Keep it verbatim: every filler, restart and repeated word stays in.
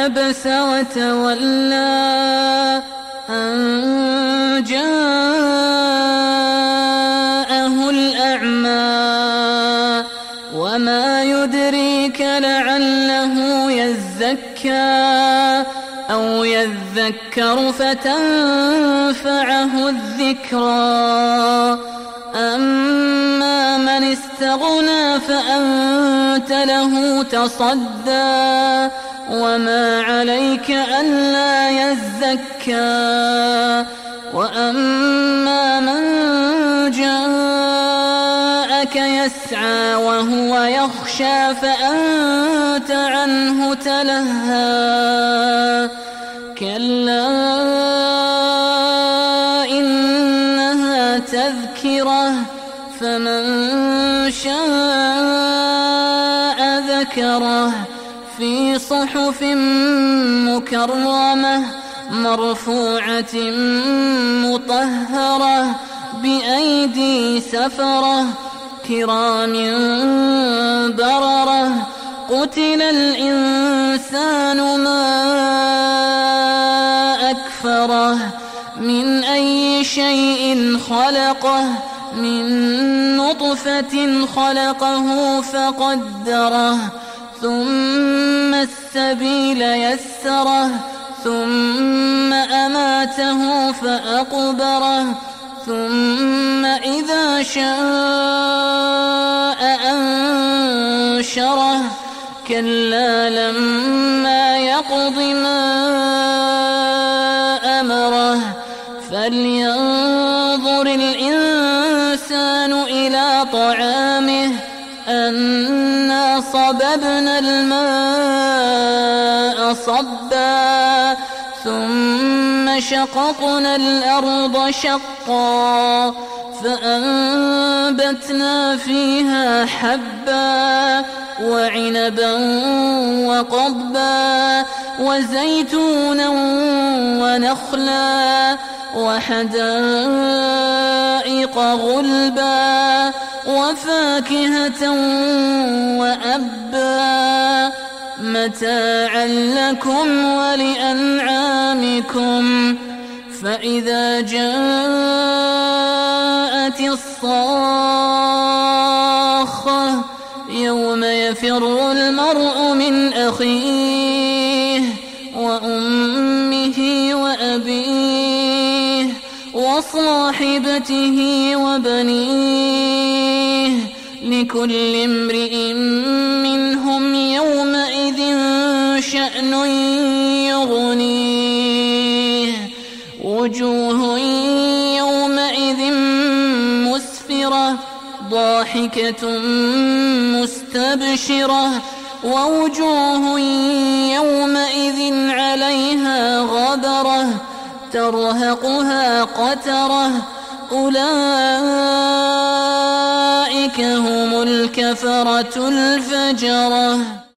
عبس وتولى أن جاءه الأعمى وما يدريك لعله يزكى أو يذكر فتنفعه الذكرى أما من استغنى فأنت له تصدى وما عليك ألا يزكى وأما من جاءك يسعى وهو يخشى فأنت عنه تلهى كلا إنها تذكرة فمن شاء ذكره في صحف مكرمة مرفوعة مطهرة بأيدي سفرة كرام بررة قتل الإنسان ما أكفره من أي شيء خلقه من نطفة خلقه فقدره ثم السبيل يسره ثم أماته فأقبره ثم إذا شاء أنشره كلا لما يقض ما أمره فلينظر الإنسان إلى طعامه أنا صببنا الماء صبا ثم شققنا الأرض شقا فأنبتنا فيها حبا وعنبا وقضبا وزيتونا ونخلا وحدائق غلبا وفاكهة وأبا متاعا لكم ولأنعامكم فإذا جاءت الصاخة يوم يفر المرء من أخيه وأمه وأبيه وصاحبته وبنيه لكل امرئ منهم يومئذ شأن يغنيه وجوه يومئذ مسفرة ضاحكة مستبشرة ووجوه يومئذ عليها غبرة ترهقها قترة أولئك هم الكفرة الفجرة.